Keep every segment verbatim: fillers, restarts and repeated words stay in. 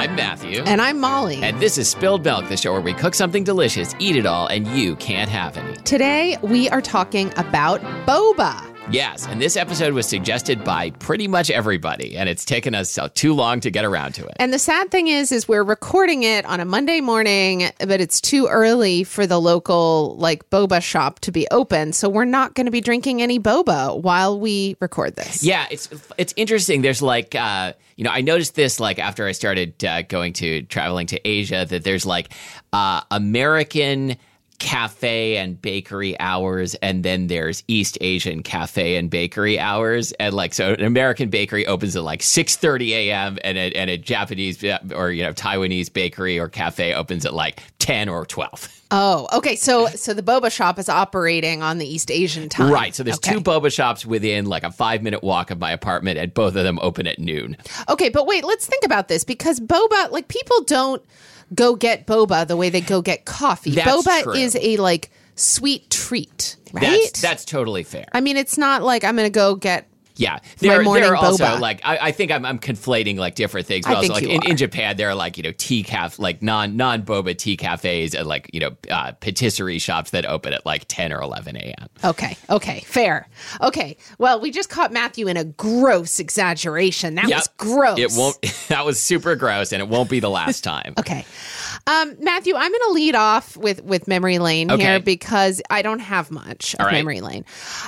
I'm Matthew. And I'm Molly. And this is Spilled Milk, the show where we cook something delicious, eat it all, and you can't have any. Today, we are talking about boba. Yes, and this episode was suggested by pretty much everybody, and it's taken us uh, too long to get around to it. And the sad thing is, is we're recording it on a Monday morning, but it's too early for the local, like, boba shop to be open, so we're not going to be drinking any boba while we record this. Yeah, it's it's interesting. There's, like, uh, you know, I noticed this, like, after I started uh, going to, traveling to Asia, that there's, like, uh, American cafe and bakery hours, and then there's East Asian cafe and bakery hours. And like, so an American bakery opens at like six thirty a.m. and a, and a Japanese or, you know, Taiwanese bakery or cafe opens at like ten or twelve. Oh, okay. So so the boba shop is operating on the East Asian time. Right. So there's okay. two boba shops within like a five minute walk of my apartment, and both of them open at noon. Okay, but wait, let's think about this, because boba, like, people don't go get boba the way they go get coffee. That's boba true. is a, like, sweet treat, right? That's, that's totally fair. I mean, it's not like I'm going to go get Yeah, there, my morning there are also boba. like I, I think I'm, I'm conflating like different things. But I also think like you in, are. in Japan, there are like, you know, tea caf like non non boba tea cafes and like, you know, uh, patisserie shops that open at like ten or eleven a.m. Okay, okay, fair. Okay, well, we just caught Matthew in a gross exaggeration. That Yep. was gross. It won't. That was super gross, and it won't be the last time. Okay. Um, Matthew, I'm going to lead off with, with memory lane Okay. here, because I don't have much of All right. memory lane.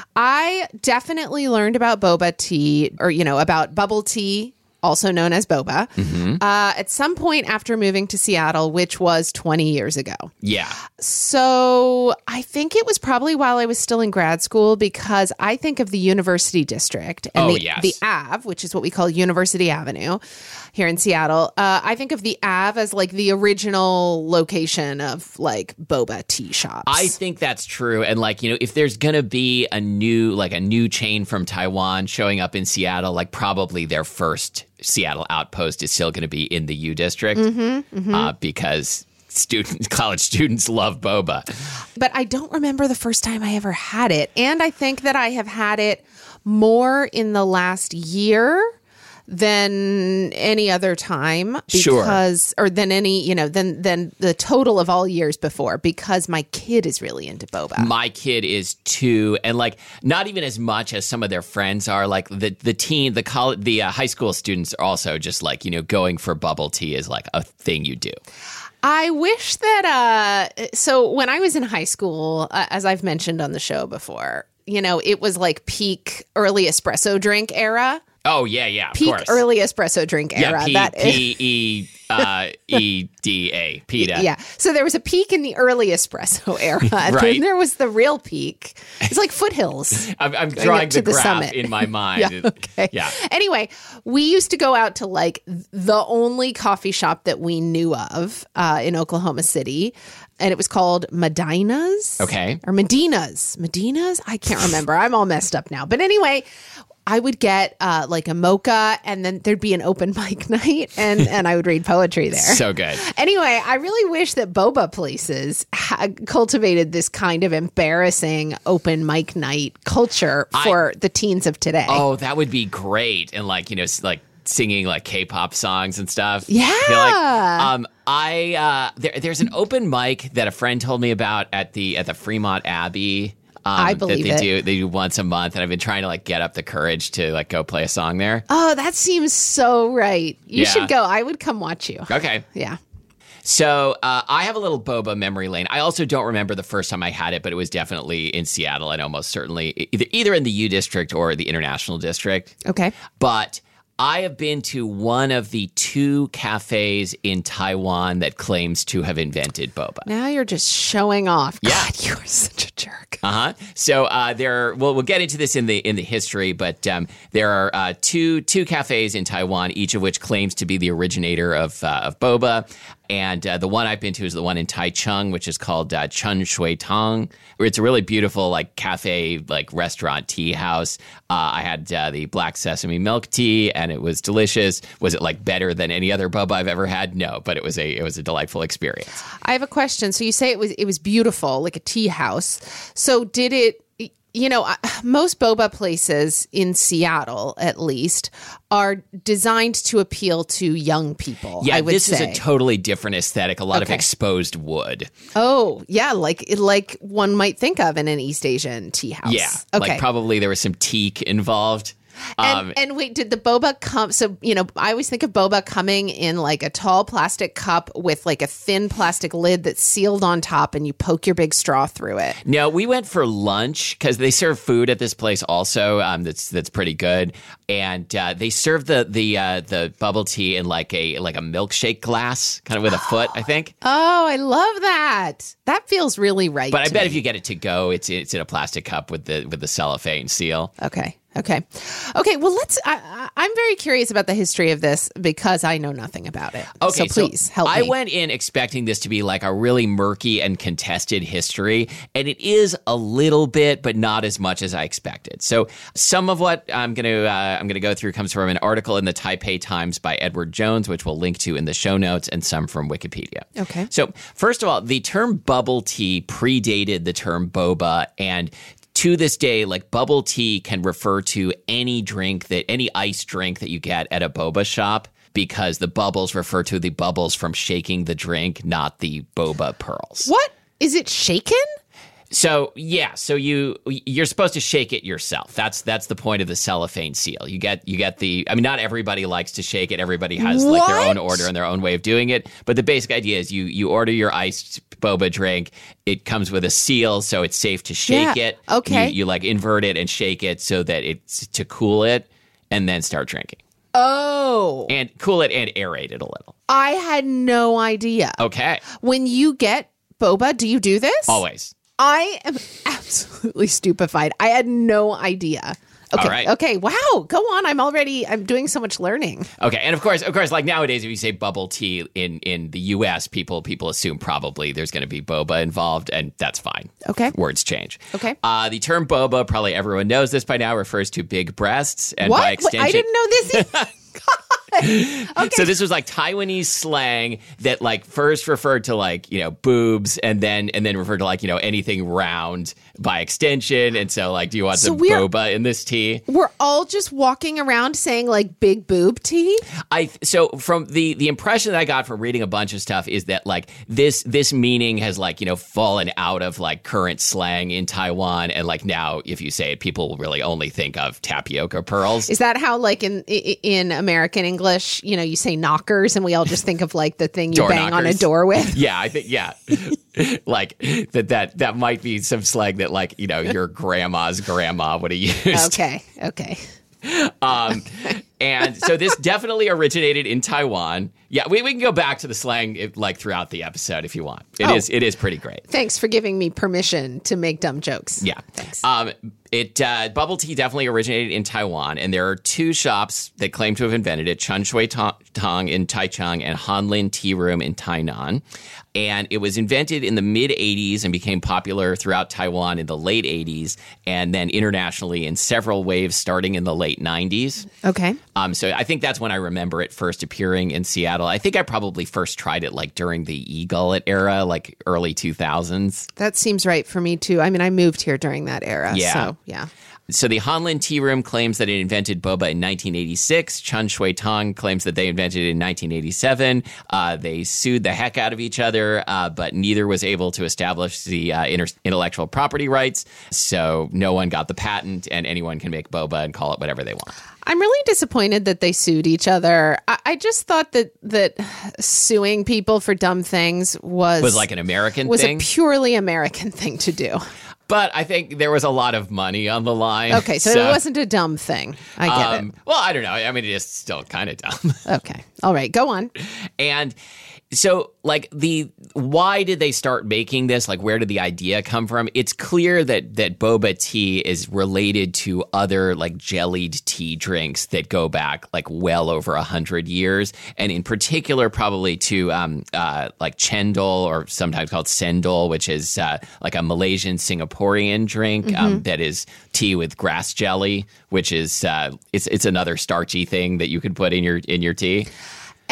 I definitely learned about boba tea, or, you know, about bubble tea, also known as boba, Mm-hmm. uh, at some point after moving to Seattle, which was twenty years ago. Yeah. So I think it was probably while I was still in grad school, because I think of the University District and Oh, the, yes. the Ave, which is what we call University Avenue here in Seattle. Uh, I think of the Ave as like the original location of like boba tea shops. I think that's true. And like, you know, if there's going to be a new, like a new chain from Taiwan showing up in Seattle, like probably their first Seattle outpost is still going to be in the U District Mm-hmm, mm-hmm. Uh, because students, college students love boba. But I don't remember the first time I ever had it. And I think that I have had it more in the last year than any other time, because, Sure. or than any, you know, than than the total of all years before, because my kid is really into boba. My kid is too, and like not even as much as some of their friends are. Like the the teen, the college, the uh, high school students are also just like, you know, going for bubble tea is like a thing you do. I wish that, uh, so when I was in high school, uh, as I've mentioned on the show before, you know, it was like peak early espresso drink era. Oh yeah, yeah, of Peak course. early espresso drink era. Yeah, P That is- P E uh, E D A, PETA. Yeah. So there was a peak in the early espresso era. And Right. then there was the real peak. It's like foothills. I'm, I'm Going drawing up to the the graph summit. in my mind. Yeah, okay. Yeah. Anyway, we used to go out to like the only coffee shop that we knew of uh, in Oklahoma City. And it was called Medina's. Okay. Or Medina's. Medina's? I can't remember. I'm all messed up now. But anyway, I would get uh, like a mocha, and then there'd be an open mic night, and, and I would read poetry there. So good. Anyway, I really wish that boba places had cultivated this kind of embarrassing open mic night culture for the teens of today. Oh, that would be great. And like, you know, s- like singing like K-pop songs and stuff. Yeah. I feel like, um, I uh, there, there's an open mic that a friend told me about at the at the Fremont Abbey. Um, I believe that they it. do they do once a month, and I've been trying to like get up the courage to like go play a song there. Oh, that seems so right. You Yeah. should go. I would come watch you. Okay. Yeah. So uh, I have a little boba memory lane. I also don't remember the first time I had it, but it was definitely in Seattle, and almost certainly either either in the U District or the International District. Okay. But I have been to one of the two cafes in Taiwan that claims to have invented boba. Now you're just showing off. Yeah. God, you are such a jerk. Uh huh. So uh, there, well, we'll get into this in the in the history, but um, there are uh, two two cafes in Taiwan, each of which claims to be the originator of uh, of boba. And uh, the one I've been to is the one in Taichung, which is called uh, Chun Shui Tong. It's a really beautiful, like cafe, like restaurant tea house. Uh, I had uh, the black sesame milk tea, and it was delicious. Was it like better than any other boba I've ever had? No, but it was a it was a delightful experience. I have a question. So you say it was it was beautiful, like a tea house. So did it you know, most boba places in Seattle, at least, are designed to appeal to young people. Yeah, I would this say. is a totally different aesthetic. A lot Okay. of exposed wood. Oh, yeah, like like one might think of in an East Asian tea house. Yeah, okay. like probably there was some teak involved. And, Um, and wait, did the boba come? So, you know, I always think of boba coming in like a tall plastic cup with like a thin plastic lid that's sealed on top, and you poke your big straw through it. No, we went for lunch because they serve food at this place also. Um, that's that's pretty good, and uh, they serve the the uh, the bubble tea in like a like a milkshake glass, kind of with a foot, I think. Oh, I love that. That feels really right. But I to bet me. if you get it to go, it's it's in a plastic cup with the with the cellophane seal. Okay. Okay. Okay. Well, let's. I, I, I'm very curious about the history of this because I know nothing about it. Okay, so please so help I me. went in expecting this to be like a really murky and contested history, and it is a little bit, but not as much as I expected. So some of what I'm going to uh, I'm going to go through comes from an article in the Taipei Times by Edward Jones, which we'll link to in the show notes, and some from Wikipedia. Okay. So first of all, the term bubble tea predated the term boba, and to this day, like bubble tea can refer to any drink that any iced drink that you get at a boba shop because the bubbles refer to the bubbles from shaking the drink, not the boba pearls. What? Is it shaken? So yeah, so you you're supposed to shake it yourself. That's that's the point of the cellophane seal. You get you get the. I mean, not everybody likes to shake it. Everybody has like their own What? order and their own way of doing it. But the basic idea is you you order your iced boba drink. It comes with a seal, so it's safe to shake Yeah, it. okay. You, you like invert it and shake it so that it's to cool it, and then start drinking Oh, and cool it and aerate it a little. I had no idea. Okay, When you get boba, do you do this? always. I am absolutely stupefied. I had no idea. Okay. All right. Okay. Wow. Go on. I'm already. I'm doing so much learning. Okay, and of course, of course, like nowadays, if you say bubble tea in, in the U S, people people assume probably there's going to be boba involved, and that's fine. Okay. Words change. Okay. Uh, the term boba, probably everyone knows this by now, refers to big breasts, and What? by Wait, extension, I didn't know this. Either. Okay. So this was like Taiwanese slang that like first referred to like, you know, boobs and then and then referred to like, you know, anything round by extension. And so like, do you want So some we're- boba in this tea? We're all just walking around saying like big boob tea. I so from the the impression that I got from reading a bunch of stuff is that like this this meaning has like, you know, fallen out of like current slang in Taiwan, and like now if you say it, people will really only think of tapioca pearls. Is that how like in i- in American English, you know, you say knockers and we all just think of like the thing you Door bang on a knockers. door with? Yeah, I think yeah. Like that that that might be some slang that like, you know, your grandma's grandma would have used. Okay. Okay. Um, and so this definitely originated in Taiwan. Yeah, we, we can go back to the slang it, like throughout the episode if you want. It Oh. is it is pretty great. Thanks for giving me permission to make dumb jokes. Yeah. Thanks. Um, it uh, bubble tea definitely originated in Taiwan, and there are two shops that claim to have invented it: Chun Shui Tong Tong in Taichung and Hanlin Tea Room in Tainan. And it was invented in the mid eighties and became popular throughout Taiwan in the late eighties, and then internationally in several waves starting in the late nineties. Okay. Um, so I think that's when I remember it first appearing in Seattle. I think I probably first tried it like during the e-gullet era, like early two thousands. That seems right for me too. I mean, I moved here during that era. Yeah. So, yeah. So the Hanlin Tea Room claims that it invented boba in nineteen eighty-six. Chun Shui Tong claims that they invented it in nineteen eighty-seven. Uh, they sued the heck out of each other, uh, but neither was able to establish the uh, inter- intellectual property rights. So no one got the patent, and anyone can make boba and call it whatever they want. I'm really disappointed that they sued each other. I, I just thought that that suing people for dumb things was Was like an American was thing. a purely American thing to do. But I think there was a lot of money on the line. Okay, so, it wasn't a dumb thing. I get Um, well, I don't know. I mean, it is still kind of dumb. it. Okay. All right, go on. And so, like, the why did they start making this? Like, where did the idea come from? It's clear that that boba tea is related to other like jellied tea drinks that go back like well over a hundred years, and in particular, probably to um, uh, like chendol, or sometimes called sendol, which is uh, like a Malaysian Singaporean drink Mm-hmm. um, that is tea with grass jelly, which is uh, it's it's another starchy thing that you could put in your in your tea. And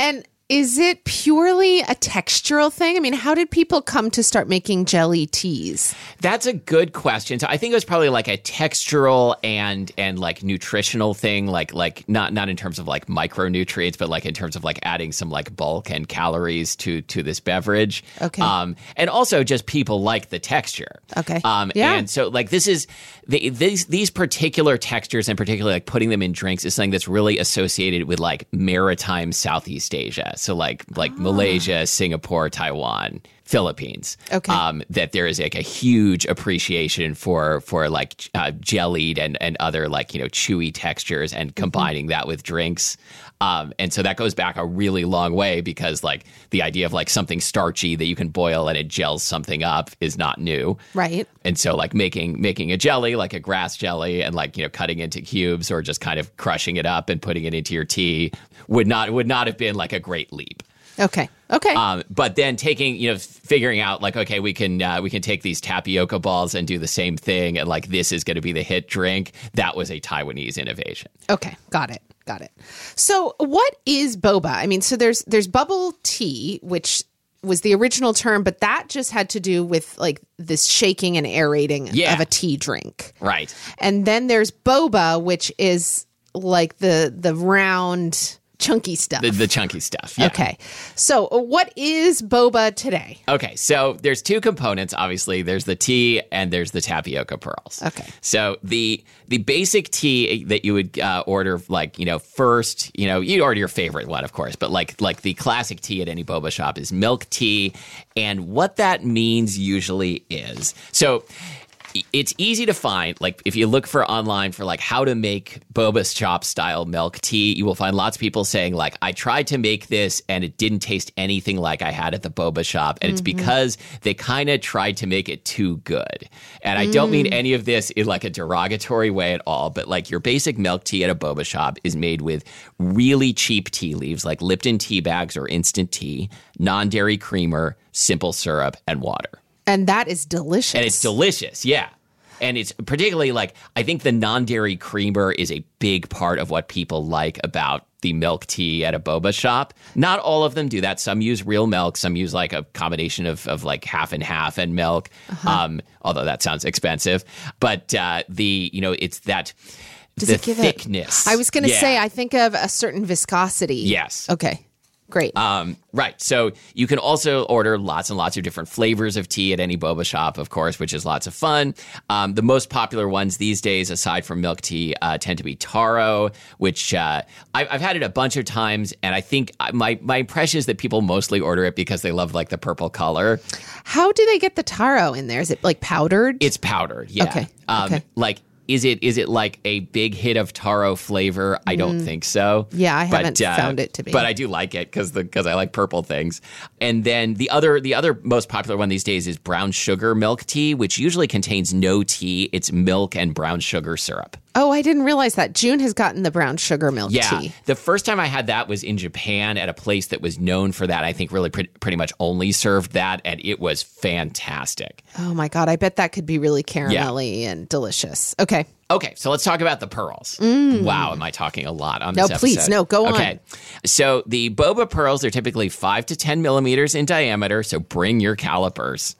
Is it purely a textural thing? I mean, how did people come to start making jelly teas? That's a good question. So I think it was probably like a textural and and like nutritional thing, like like not not in terms of like micronutrients, but like in terms of like adding some like bulk and calories to to this beverage. Okay. Um, and also just people like the texture. Okay. Um, yeah. And so like this is the, these these particular textures and particularly like putting them in drinks is something that's really associated with like maritime Southeast Asia. So like like ah. Malaysia, Singapore, Taiwan, Philippines. Okay. Um, that there is like a huge appreciation for for like uh, jellied and, and other like, you know, chewy textures and combining mm-hmm. that with drinks. Um, and so that goes back a really long way because like the idea of like something starchy that you can boil and it gels something up is not new. Right. And so like making making a jelly, like a grass jelly and like, you know, cutting into cubes or just kind of crushing it up and putting it into your tea would not would not have been like a great leap. Okay. Okay. Um, but then taking, you know, figuring out like, okay, we can uh, we can take these tapioca balls and do the same thing. And like, this is going to be the hit drink. That was a Taiwanese innovation. Okay. Got it. Got it. So what is boba? I mean, so there's there's bubble tea, which was the original term, but that just had to do with like this shaking and aerating yeah. of a tea drink. Right. And then there's boba, which is like the the round chunky stuff. The, the chunky stuff. Yeah. Okay. So what is boba today? Okay. So there's two components, obviously. There's the tea and there's the tapioca pearls. Okay. So the the basic tea that you would uh, order, like, you know, first, you know, you'd order your favorite one, of course, but like like the classic tea at any boba shop is milk tea. And what that means usually is, so it's easy to find, like if you look for online for like how to make boba shop style milk tea, you will find lots of people saying like, I tried to make this and it didn't taste anything like I had at the boba shop. And mm-hmm. it's because they kind of tried to make it too good. And I mm. don't mean any of this in like a derogatory way at all, but like your basic milk tea at a boba shop is made with really cheap tea leaves like Lipton tea bags or instant tea, non-dairy creamer, simple syrup, and water. And that is delicious. And it's delicious, yeah. And it's particularly like, I think the non-dairy creamer is a big part of what people like about the milk tea at a boba shop. Not all of them do that. Some use real milk. Some use like a combination of, of like half and half and milk, uh-huh. um, although that sounds expensive. But uh, the, you know, it's that Does the it give thickness. It, I was going to yeah. say, I think of a certain viscosity. Yes. Okay. Great. Um, right. So you can also order lots and lots of different flavors of tea at any boba shop, of course, which is lots of fun. Um, the most popular ones these days, aside from milk tea, uh, tend to be taro, which uh, I've, I've had it a bunch of times. And I think my, my impression is that people mostly order it because they love like the purple color. How do they get the taro in there? Is it like powdered? It's powdered. Yeah. Okay. Um, okay. Like, Is it is it like a big hit of taro flavor? I don't mm. think so. Yeah, I but, haven't uh, found it to be. But I do like it because because I like purple things. And then the other the other most popular one these days is brown sugar milk tea, which usually contains no tea. It's milk and brown sugar syrup. Oh, I didn't realize that. June has gotten the brown sugar milk yeah. tea. The first time I had that was in Japan at a place that was known for that. I think really pre- pretty much only served that, and it was fantastic. Oh my God, I bet that could be really caramelly yeah. and delicious. Okay. Okay, so let's talk about the pearls. Mm. Wow, am I talking a lot on this no, episode? No, please, no, go on. Okay, so the boba pearls are typically five to ten millimeters in diameter, so bring your calipers.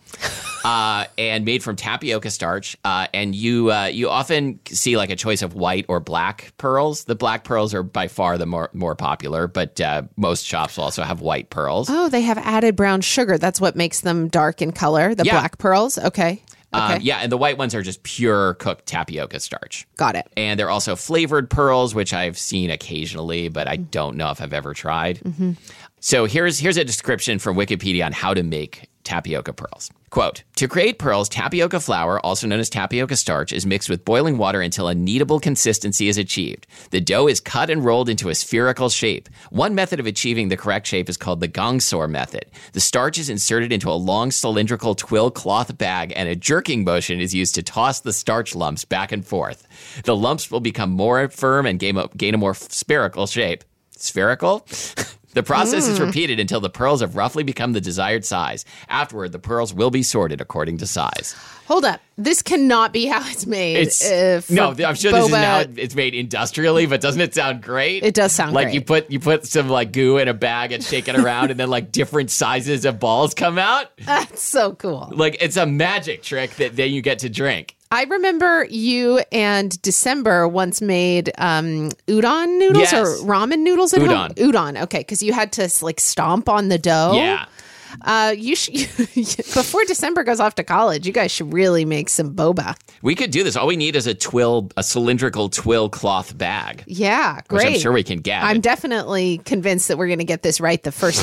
uh, and made from tapioca starch. Uh, and you uh, you often see like a choice of white or black pearls. The black pearls are by far the more, more popular, but uh, most shops will also have white pearls. Oh, they have added brown sugar. That's what makes them dark in color, the yeah. black pearls? Okay. Okay. Um, yeah, and the white ones are just pure cooked tapioca starch. Got it. And they're also flavored pearls, which I've seen occasionally, but I don't know if I've ever tried. Mm-hmm. So here's here's a description from Wikipedia on how to make tapioca pearls. Quote, to create pearls, tapioca flour, also known as tapioca starch, is mixed with boiling water until a kneadable consistency is achieved. The dough is cut and rolled into a spherical shape. One method of achieving the correct shape is called the gongsor method. The starch is inserted into a long cylindrical twill cloth bag, and a jerking motion is used to toss the starch lumps back and forth. The lumps will become more firm and gain a, gain a more spherical shape. Spherical? The process mm. is repeated until the pearls have roughly become the desired size. Afterward, the pearls will be sorted according to size. Hold up. This cannot be how it's made. It's, uh, no, I'm sure boba. This is how it's made industrially, but doesn't it sound great? It does sound like great. you put you put some like goo in a bag and shake it around, and then like different sizes of balls come out. That's so cool. Like it's a magic trick that then you get to drink. I remember you and December once made um, udon noodles yes. or ramen noodles at udon. home. Udon. Okay, because you had to like stomp on the dough. Yeah. Uh, you should before December goes off to college. You guys should really make some boba. We could do this. All we need is a twill, a cylindrical twill cloth bag. Yeah, great. Which I'm sure we can get. I'm definitely convinced that we're going to get this right the first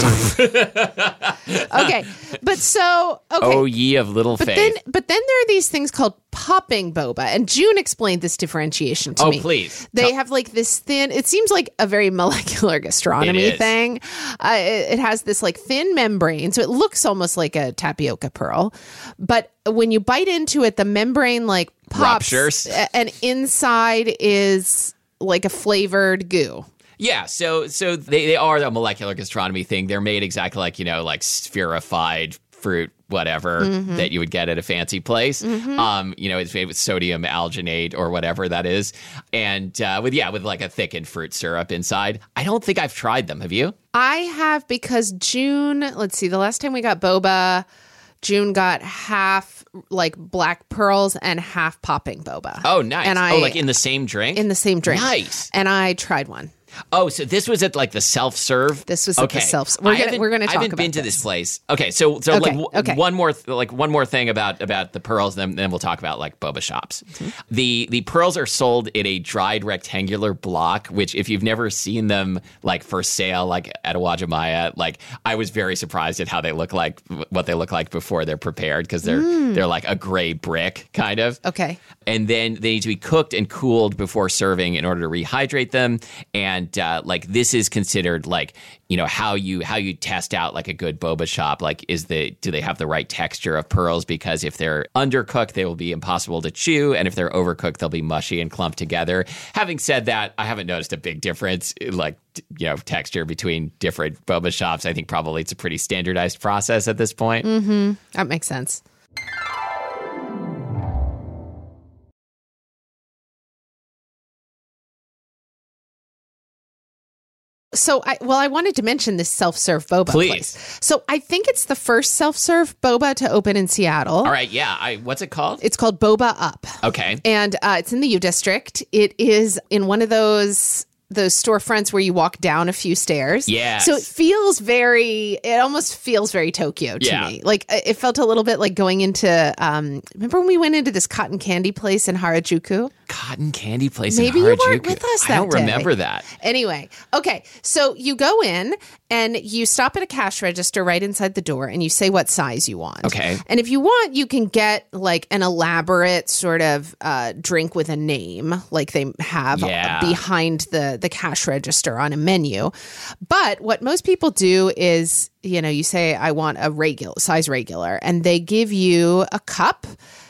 time. Okay, but so okay. Oh, ye of little but faith. Then, but then there are these things called popping boba, and June explained this differentiation to oh, me. Oh, please. They Tell- have like this thin. It seems like a very molecular gastronomy thing. Uh, it, it has this like thin membrane, so it looks almost like a tapioca pearl, but when you bite into it, the membrane like pops, ruptures, and inside is like a flavored goo. Yeah, so so they, they are a molecular gastronomy thing. They're made exactly like, you know, like spherified fruit, whatever, mm-hmm. that you would get at a fancy place. Mm-hmm. Um, you know, it's made with sodium alginate or whatever that is. And uh, with, yeah, with like a thickened fruit syrup inside. I don't think I've tried them. Have you? I have, because June, let's see, the last time we got boba, June got half like black pearls and half popping boba. Oh, nice. And I, oh, like in the same drink? In the same drink. Nice. And I tried one. Oh, so this was at like the self-serve? This was okay. at the self. We're gonna we're gonna talk about I haven't been this. to this place. Okay, so so okay. like okay. one more th- like one more thing about about the pearls, then then we'll talk about like boba shops. Mm-hmm. The the pearls are sold in a dried rectangular block, which if you've never seen them like for sale like at Uwajimaya, like I was very surprised at how they look like what they look like before they're prepared, because they're mm. they're like a gray brick kind of. Okay. And then they need to be cooked and cooled before serving in order to rehydrate them. And uh, like this is considered like, you know, how you how you test out like a good boba shop. Like, is the do they have the right texture of pearls? Because if they're undercooked, they will be impossible to chew, and if they're overcooked, they'll be mushy and clumped together. Having said that, I haven't noticed a big difference, like, you know, texture between different boba shops. I think probably it's a pretty standardized process at this point. Mm-hmm. That makes sense. So, I, well, I wanted to mention this self-serve boba Please. place. So, I think it's the first self-serve boba to open in Seattle. All right, yeah. I, what's it called? It's called Boba Up. Okay. And uh, it's in the U District. It is in one of those those storefronts where you walk down a few stairs. Yeah. So it feels very, it almost feels very Tokyo to yeah. me. Like it felt a little bit like going into, um, remember when we went into this cotton candy place in Harajuku? Cotton candy place Maybe in Harajuku. you weren't with us that I don't day. remember that. Anyway, okay. So you go in and you stop at a cash register right inside the door and you say what size you want. Okay. And if you want, you can get like an elaborate sort of uh, drink with a name like they have yeah. behind the, the cash register on a menu. But what most people do is, you know, you say, I want a regular size regular, and they give you a cup.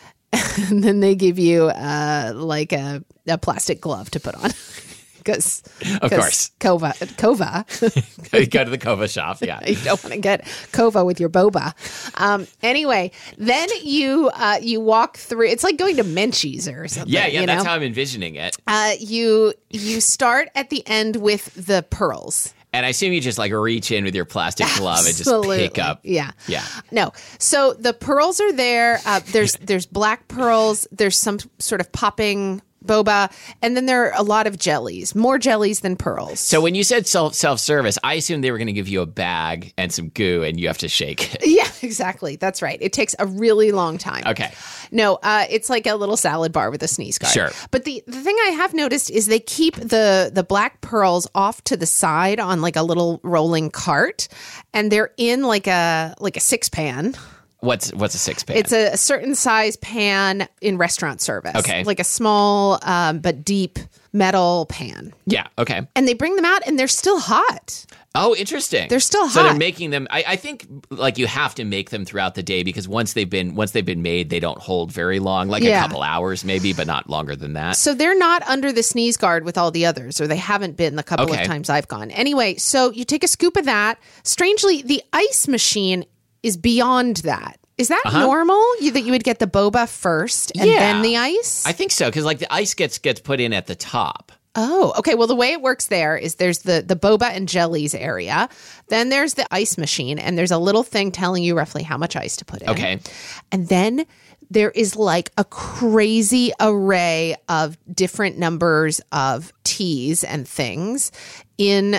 And then they give you uh, like a, a plastic glove to put on. Because, of course, Kova, Kova. You go to the Kova shop, yeah. You don't want to get Kova with your boba. Um, anyway, then you uh, you walk through. It's like going to Menchie's or something. Yeah, yeah, you that's know? how I'm envisioning it. Uh, you you start at the end with the pearls. And I assume you just like reach in with your plastic glove and just pick up. Yeah. Yeah. No. So the pearls are there. Uh, there's there's black pearls. There's some sort of popping boba, and then there are a lot of jellies, more jellies than pearls. So when you said self self service, I assumed they were going to give you a bag and some goo, and you have to shake it. Yeah, exactly. That's right. It takes a really long time. Okay. No, uh, it's like a little salad bar with a sneeze guard. Sure. But the, the thing I have noticed is they keep the the black pearls off to the side on like a little rolling cart, and they're in like a like a six pan. What's what's a six pan? It's a, a certain size pan in restaurant service. Okay. Like a small um, but deep metal pan. Yeah, okay. And they bring them out and they're still hot. Oh, interesting. They're still hot. So they're making them. I, I think like you have to make them throughout the day because once they've been once they've been made, they don't hold very long, like yeah. a couple hours maybe, but not longer than that. So they're not under the sneeze guard with all the others, or they haven't been the couple okay. of times I've gone. Anyway, so you take a scoop of that. Strangely, the ice machine is beyond that. Is that uh-huh. normal? You, that you would get the boba first and yeah. then the ice? I think so because like the ice gets gets put in at the top. Oh, okay. Well, the way it works there is there's the, the boba and jellies area. Then there's the ice machine, and there's a little thing telling you roughly how much ice to put in. Okay. And then there is like a crazy array of different numbers of teas and things in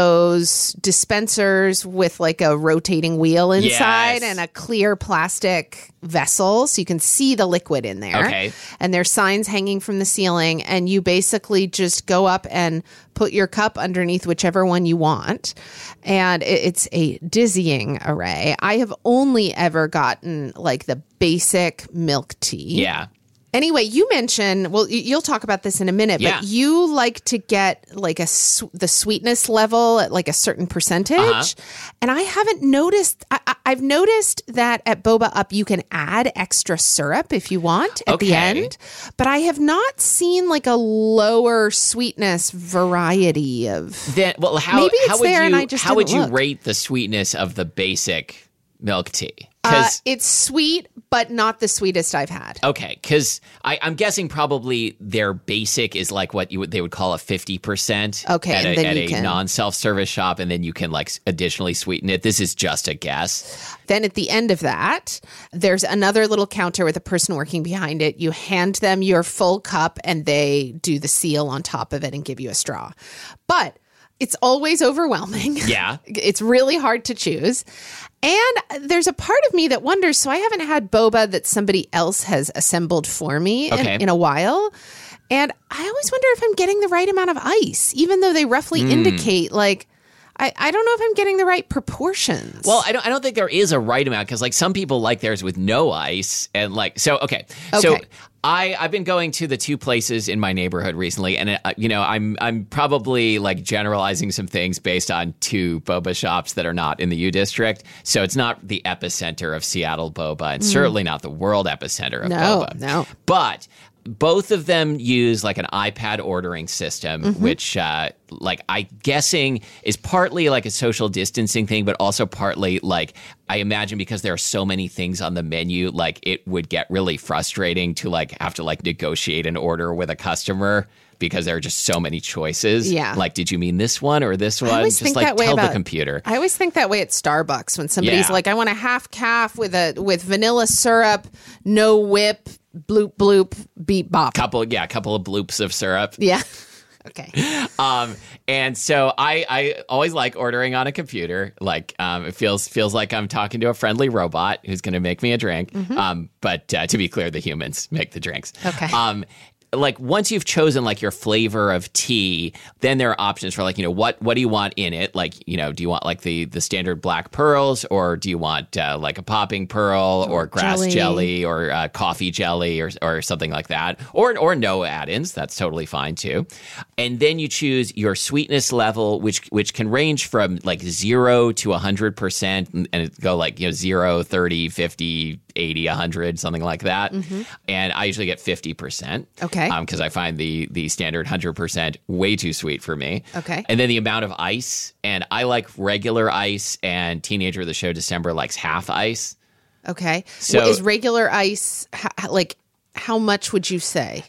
those dispensers with like a rotating wheel inside yes. and a clear plastic vessel so you can see the liquid in there. Okay. And there's signs hanging from the ceiling, and you basically just go up and put your cup underneath whichever one you want. And it's a dizzying array. I have only ever gotten like the basic milk tea. Yeah. Anyway, you mentioned, well, you'll talk about this in a minute, yeah. but you like to get like a the sweetness level at like a certain percentage. Uh-huh. And I haven't noticed, I, I've noticed that at Boba Up, you can add extra syrup if you want at okay. the end. But I have not seen like a lower sweetness variety of. Then, well, how, maybe it's how would there you, and I just How would you look. rate the sweetness of the basic milk tea? Uh, it's sweet, but not the sweetest I've had. Okay, because I'm guessing probably their basic is like what you would, they would call a fifty percent okay, at and a, then at you a can... non-self-service shop, and then you can like additionally sweeten it. This is just a guess. Then at the end of that, there's another little counter with a person working behind it. You hand them your full cup, and they do the seal on top of it and give you a straw. But it's always overwhelming. Yeah. It's really hard to choose. And there's a part of me that wonders, so I haven't had boba that somebody else has assembled for me okay. in, in a while. And I always wonder if I'm getting the right amount of ice, even though they roughly mm. indicate like, I, I don't know if I'm getting the right proportions. Well, I don't I don't think there is a right amount because like some people like theirs with no ice and like so okay. okay. So I I've been going to the two places in my neighborhood recently, and uh, you know I'm I'm probably like generalizing some things based on two boba shops that are not in the U District. So it's not the epicenter of Seattle boba, and mm. certainly not the world epicenter of no, boba. No, but both of them use like an iPad ordering system, mm-hmm. which uh, like I'm guessing is partly like a social distancing thing, but also partly like I imagine because there are so many things on the menu, like it would get really frustrating to like have to like negotiate an order with a customer because there are just so many choices. Yeah. Like, did you mean this one or this one? I always just think like that way tell about, the computer. I always think that way at Starbucks when somebody's yeah. like, I want a half calf with a with vanilla syrup, no whip, bloop bloop, beep bop. Couple, yeah, a couple of bloops of syrup. Yeah. Okay. Um, and so I, I always like ordering on a computer. Like, um, it feels feels like I'm talking to a friendly robot who's going to make me a drink. Mm-hmm. Um, but uh, to be clear, the humans make the drinks. Okay. Um, like once you've chosen like your flavor of tea, then there are options for like, you know, what what do you want in it? Like, you know, do you want like the the standard black pearls, or do you want uh, like a popping pearl or grass jelly, jelly or uh, coffee jelly or or something like that, or or no add-ins? That's totally fine too. And then you choose your sweetness level, which which can range from like zero to one hundred percent, and it go like, you know, zero, thirty, fifty, eighty, one hundred, something like that. Mm-hmm. And I usually get fifty percent. Okay. Because um, I find the the standard one hundred percent way too sweet for me. Okay. And then the amount of ice. And I like regular ice, and Teenager of the Show December likes half ice. Okay. So well, is regular ice, like, how much would you say?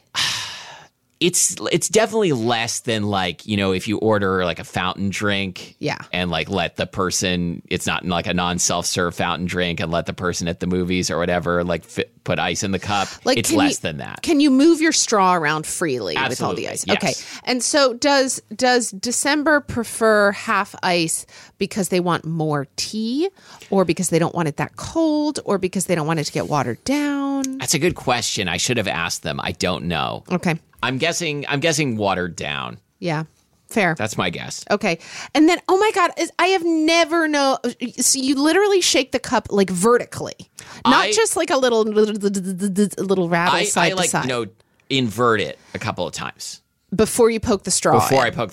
It's it's definitely less than like, you know, if you order like a fountain drink, yeah, and like let the person, it's not like a non-self-serve fountain drink, and let the person at the movies or whatever like fit, put ice in the cup. Like, it's less you, than that. Can you move your straw around freely Absolutely, with all the ice? Yes. Okay. And so does does December prefer half ice because they want more tea, or because they don't want it that cold, or because they don't want it to get watered down? That's a good question. I should have asked them. I don't know. Okay. I'm guessing I'm guessing watered down. Yeah. Fair. That's my guess. Okay. And then, oh my God, I have never known. So you literally shake the cup like vertically, not I, just like a little little, little rattle I, side I like, to side. You know, invert it a couple of times Before you poke the straw Before in. I poke the straw.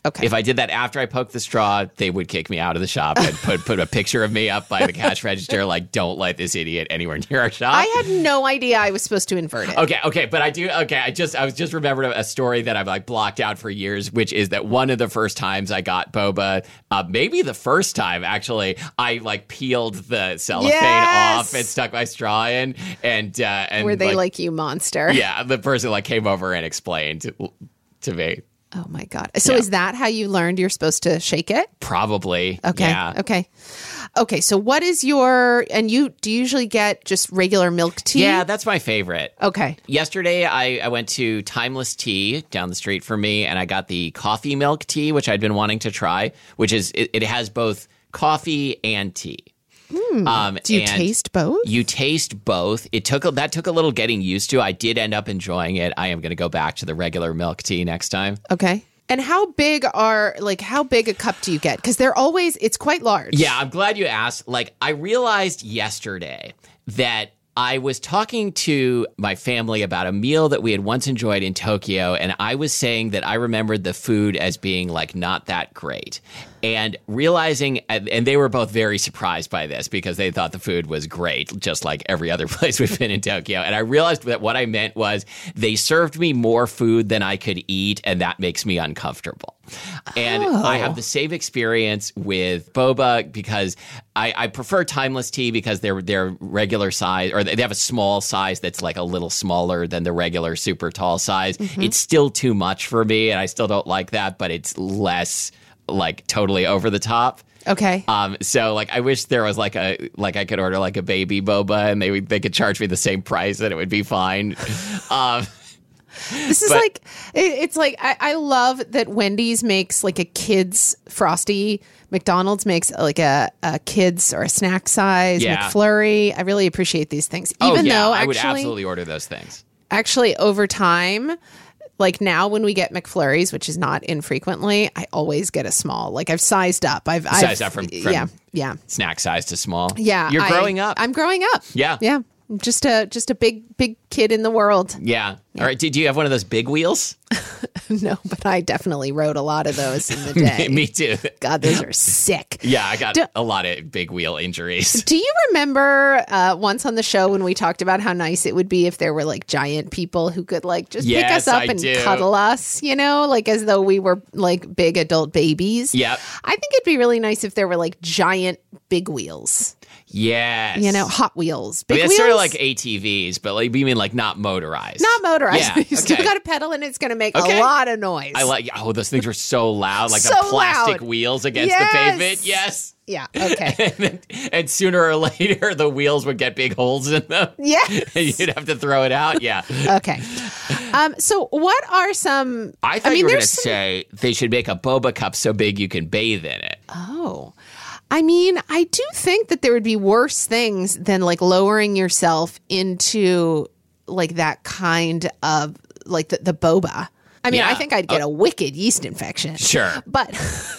Okay. If I did that after I poked the straw, they would kick me out of the shop and put put a picture of me up by the cash register, like, don't let this idiot anywhere near our shop. I had no idea I was supposed to invert it. Okay, okay, but I do. Okay, I just I was just remembered a story that I've like blocked out for years, which is that one of the first times I got boba, uh, maybe the first time actually, I like peeled the cellophane yes! off and stuck my straw in, and uh, and were they like, like you monster? Yeah, the person like came over and explained to, to me. Oh my God. So yeah. is that how you learned you're supposed to shake it? Probably. Okay. Yeah. Okay. Okay. So what is your, and you, do you usually get just regular milk tea? Yeah, that's my favorite. Okay. Yesterday, I, I went to Timeless Tea down the street from me, and I got the coffee milk tea, which I'd been wanting to try, which is, it, it has both coffee and tea. Mm. Um, Do you taste both? You taste both. It took a, that took a little getting used to. I did end up enjoying it. I am going to go back to the regular milk tea next time. Okay. And how big are, like, how big a cup do you get? Because they're always, it's quite large. Yeah, I'm glad you asked. Like, I realized yesterday that I was talking to my family about a meal that we had once enjoyed in Tokyo, and I was saying that I remembered the food as being, like, not that great. And realizing, and they were both very surprised by this because they thought the food was great, just like every other place we've been in Tokyo. And I realized that what I meant was they served me more food than I could eat, and that makes me uncomfortable. And oh. I have the same experience with boba because I, I prefer Timeless Tea because they're they're regular size, or they have a small size that's like a little smaller than the regular super tall size. Mm-hmm. It's still too much for me, and I still don't like that, but it's less like totally over the top. Okay. Um. So like, I wish there was like a like I could order like a baby boba, and they would, they could charge me the same price, and it would be fine. um. This is but, like, it's like, I, I love that Wendy's makes like a kid's Frosty. McDonald's makes like a, a kid's or a snack size yeah. McFlurry. I really appreciate these things. Even oh, yeah, though actually, I would absolutely order those things. Actually, over time, like now when we get McFlurries, which is not infrequently, I always get a small. Like I've sized up. I've sized I've, up from, from yeah, yeah. snack size to small. Yeah. You're growing I, up. I'm growing up. Yeah. Yeah. Just a just a big big kid in the world. Yeah. yeah. All right. Did you have one of those big wheels? No, but I definitely rode a lot of those in the day. Me too. God, those are sick. Yeah, I got do, a lot of big wheel injuries. Do you remember uh, once on the show when we talked about how nice it would be if there were like giant people who could like just yes, pick us up I and do. cuddle us, you know, like as though we were like big adult babies? Yep. I think it'd be really nice if there were like giant big wheels. Yes. You know, Hot Wheels. Big I mean, wheels. It's sort of like A T Vs, but like you mean like not motorized. Not motorized. Yeah, you okay. still got to pedal and it's going to make okay. a lot of noise. I like, oh, those things are so loud, like so the plastic loud. wheels against yes. the pavement. Yes. Yeah. Okay. and, then, and sooner or later, the wheels would get big holes in them. Yes. And you'd have to throw it out. Yeah. Okay. Um, so what are some... I thought I mean, you were going to some... say they should make a boba cup so big you can bathe in it. Oh. I mean, I do think that there would be worse things than like lowering yourself into like that kind of like the, the boba. I mean, yeah. I think I'd get uh, a wicked yeast infection. Sure. But...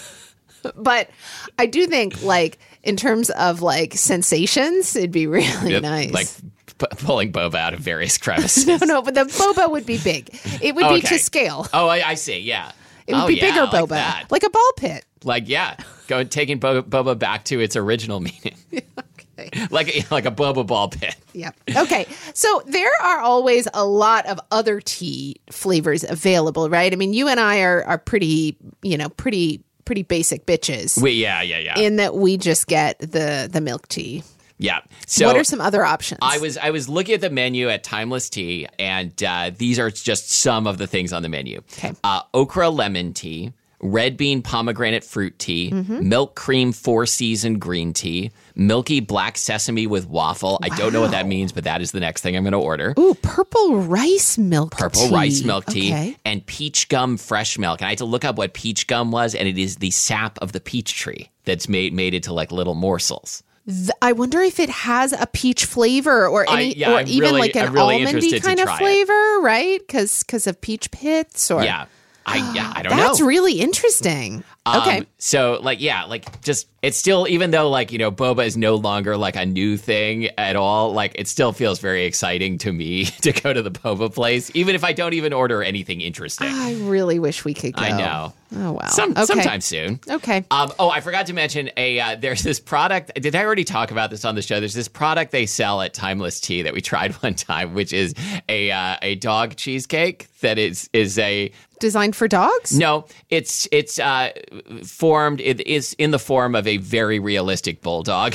But I do think, like, in terms of, like, sensations, it'd be really it, nice. Like p- pulling boba out of various crevices. no, no, but the boba would be big. It would okay. be to scale. Oh, I, I see, yeah. It would oh, be yeah, bigger like boba. that. Like a ball pit. Like, yeah. Go taking boba, boba back to its original meaning. Okay. Like, like a boba ball pit. Yep. Okay. So there are always a lot of other tea flavors available, right? I mean, you and I are, are pretty, you know, pretty... pretty basic bitches. We, yeah, yeah, yeah. In that we just get the the milk tea. Yeah. So what are some other options? I was I was looking at the menu at Timeless Tea, and uh, these are just some of the things on the menu. Okay. Uh, okra lemon tea, red bean pomegranate fruit tea, mm-hmm. milk cream four season green tea, milky black sesame with waffle. Wow. I don't know what that means, but that is the next thing I'm going to order. Ooh, purple rice milk Purple tea. rice milk tea okay. and peach gum fresh milk. And I had to look up what peach gum was, and it is the sap of the peach tree that's made made into like little morsels. I wonder if it has a peach flavor or any, I, yeah, or I'm even really, like an I'm really almondy kind of flavor, it. right? Because because of peach pits or yeah. I yeah, I don't That's know. That's really interesting. Um, okay. So like, yeah, like just, it's still, even though like, you know, boba is no longer like a new thing at all, like it still feels very exciting to me to go to the boba place, even if I don't even order anything interesting. I really wish we could go. I know. Oh, wow. Some, okay. Sometime soon. Okay. Um, oh, I forgot to mention a, uh, there's this product. Did I already talk about this on the show? There's this product they sell at Timeless Tea that we tried one time, which is a, uh, a dog cheesecake that is, is a, designed for dogs? No, it's it's uh, formed. It is in the form of a very realistic bulldog,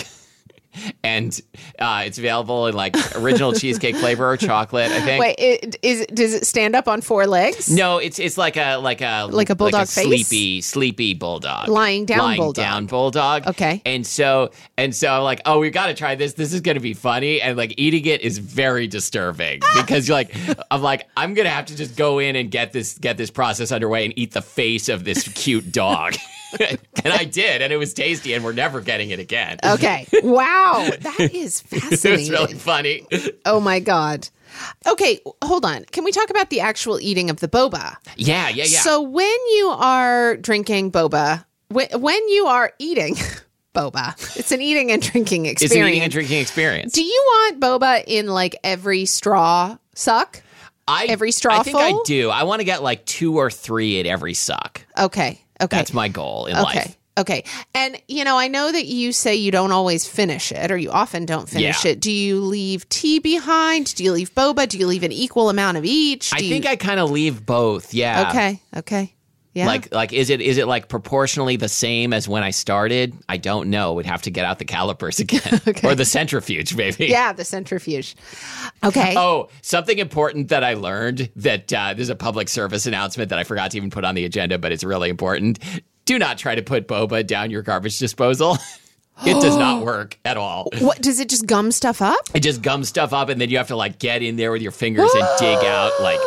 and uh, it's available in like original cheesecake flavor or chocolate. I think. Wait, it, is does it stand up on four legs? No, it's it's like a like a like a bulldog like a face? sleepy sleepy bulldog, lying down lying bulldog. down bulldog. Okay, and so and so I'm like, oh, we got to try this. This is going to be funny, and like eating it is very disturbing because you're like, I'm like, I'm gonna have to just go in and get this get this process underway and eat the face of this cute dog. And I did, and it was tasty, and we're never getting it again. Okay. Wow. That is fascinating. It was really funny. Oh, my God. Okay, hold on. Can we talk about the actual eating of the boba? Yeah, yeah, yeah. So when you are drinking boba, when, when you are eating boba, it's an eating and drinking experience. It's an eating and drinking experience. Do you want boba in like every straw suck? I, every straw I think full? I do. I want to get like two or three at every suck. Okay. Okay. That's my goal in okay. life. Okay. And, you know, I know that you say you don't always finish it, or you often don't finish yeah. it. Do you leave tea behind? Do you leave boba? Do you leave an equal amount of each? Do I you... think I kind of leave both. Yeah. Okay. Okay. Yeah. Like, like, is it is it like proportionally the same as when I started? I don't know. We'd have to get out the calipers again, okay. or the centrifuge, maybe. Yeah, the centrifuge. Okay. Oh, something important that I learned that uh, there's a public service announcement that I forgot to even put on the agenda, but it's really important. Do not try to put boba down your garbage disposal. It does not work at all. What, does it just gum stuff up? It just gums stuff up, and then you have to like get in there with your fingers and dig out like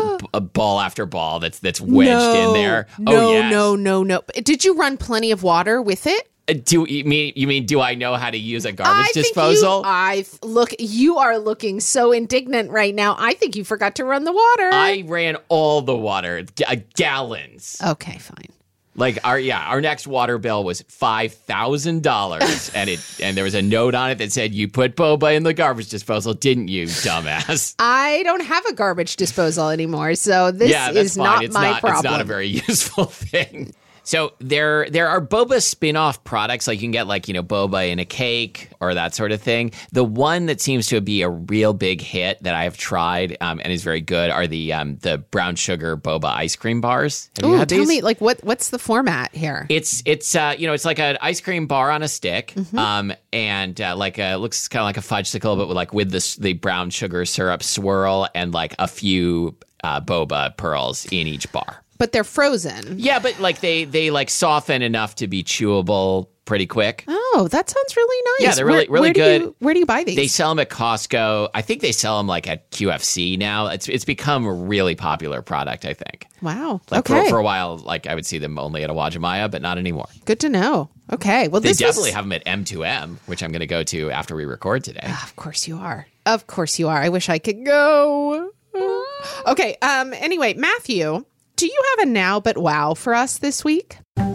a ball after ball that's that's wedged no, in there. No, oh, yes. no, no, no. Did you run plenty of water with it? Uh, do you mean you mean do I know how to use a garbage I disposal? Think you, I look. You are looking so indignant right now. I think you forgot to run the water. I ran all the water, g- gallons. Okay, fine. Like our yeah, our next water bill was five thousand dollars, and it and there was a note on it that said, "You put boba in the garbage disposal, didn't you, dumbass?" I don't have a garbage disposal anymore, so this yeah, that's is fine. not it's my not, problem. It's not a very useful thing. So there there are boba spin-off products, like you can get like, you know, boba in a cake or that sort of thing. The one that seems to be a real big hit that I have tried um, and is very good are the um, the brown sugar boba ice cream bars. Have Ooh, you had tell these? me, like, what what's the format here? It's it's uh you know it's like an ice cream bar on a stick, mm-hmm. um and uh, like a looks kind of like a fudgesicle, but with like with the the brown sugar syrup swirl and like a few uh, boba pearls in each bar. But they're frozen. Yeah, but like they they like soften enough to be chewable pretty quick. Oh, that sounds really nice. Yeah, they're really where, really where good. Do you, where do you buy these? They sell them at Costco. I think they sell them like at Q F C now. It's it's become a really popular product, I think. Wow. Like okay. For, for a while, like I would see them only at Awajimaya, but not anymore. Good to know. Okay. Well, they this definitely was... have them at M two M, which I'm going to go to after we record today. Oh, of course you are. Of course you are. I wish I could go. Okay. Um. Anyway, Matthew, do you have a now but wow for us this week?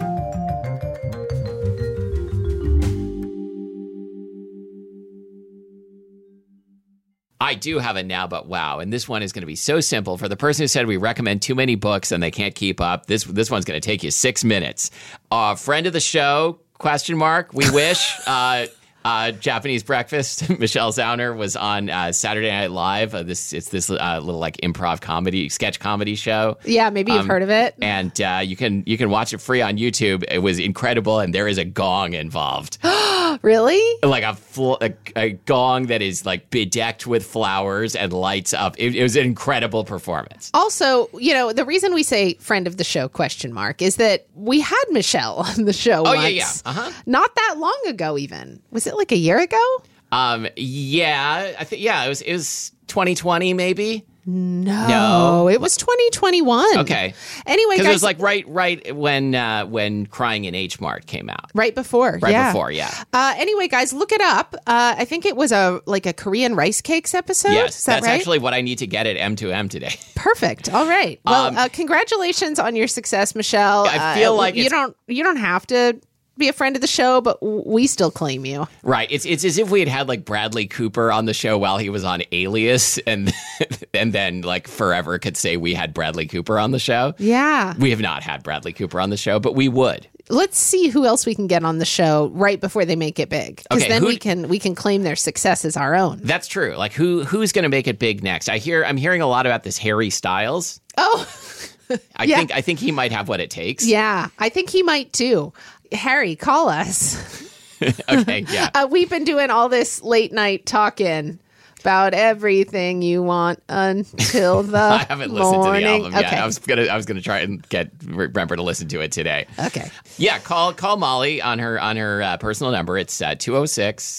I do have a now but wow, and this one is going to be so simple. For the person who said we recommend too many books and they can't keep up, this this one's going to take you six minutes. Uh, friend of the show, question mark, we wish. uh, uh, Japanese Breakfast, Michelle Zauner was on uh, Saturday Night Live. Uh, this It's this uh, little like improv comedy, sketch comedy show. Yeah, maybe you've um, heard of it. And uh, you can you can watch it free on YouTube. It was incredible, and there is a gong involved. Really? Like a, fl- a a gong that is like bedecked with flowers and lights up. It, it was an incredible performance. Also, you know, the reason we say friend of the show question mark is that we had Michelle on the show Oh, once. yeah, yeah. Uh-huh. Not that long ago even. Was it like a year ago? Um, yeah, I think yeah, it was it was twenty twenty maybe. No, No? it was twenty twenty-one. Okay. Anyway, Because guys, it was like right right when uh, when Crying in H Mart came out. right before. Right yeah. before, yeah. Uh, anyway, guys, look it up. Uh, I think it was a like a Korean rice cakes episode. Yes, Is that that's right? actually what I need to get at M two M today. Perfect. All right. Well, Um, uh, congratulations on your success, Michelle. I feel Uh, like you it's- don't you don't have to be a friend of the show, but w- we still claim you. Right. It's it's as if we had had like Bradley Cooper on the show while he was on Alias, and and then like forever could say we had Bradley Cooper on the show. Yeah. We have not had Bradley Cooper on the show, but we would. Let's see who else we can get on the show right before they make it big, because Okay, then who- we can we can claim their success as our own. That's true. Like who who's going to make it big next? I hear I'm hearing a lot about this Harry Styles. Oh, I Yeah. think I think he might have what it takes. yeah. I think he might too. Harry, call us. Okay. Yeah. Uh, we've been doing all this late night talking about everything you want until the I haven't listened morning. to the album yet. Okay. I was gonna I was gonna try and get remember to listen to it today. Okay. Yeah, call call Molly on her on her uh, personal number. It's uh, two oh six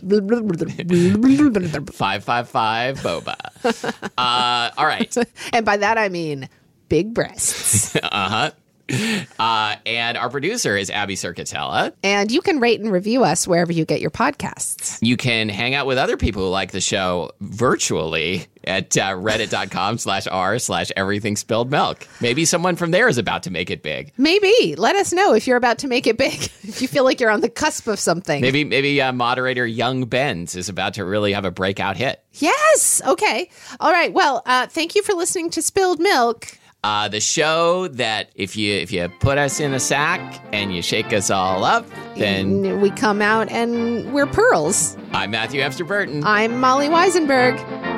five five five boba. Uh, all right. And by that I mean big breasts. Uh-huh. Uh, and our producer is Abby Circatella. And you can rate and review us wherever you get your podcasts. You can hang out with other people who like the show virtually at uh, reddit.com slash r slash everything spilled milk. Maybe someone from there is about to make it big. Maybe. Let us know if you're about to make it big. If you feel like you're on the cusp of something. Maybe maybe uh, moderator Young Benz is about to really have a breakout hit. Yes. Okay. All right. Well, uh, thank you for listening to Spilled Milk. Uh, the show that if you if you put us in a sack and you shake us all up, then We come out and we're pearls. I'm Matthew Amster Burton. I'm Molly Weisenberg.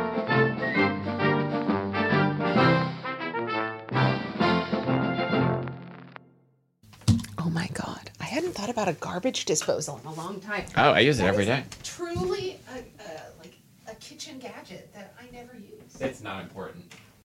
Oh my God. I hadn't thought about a garbage disposal in a long time. Oh, I use it That every is day. Truly a, a, like a kitchen gadget that I never use. It's not important.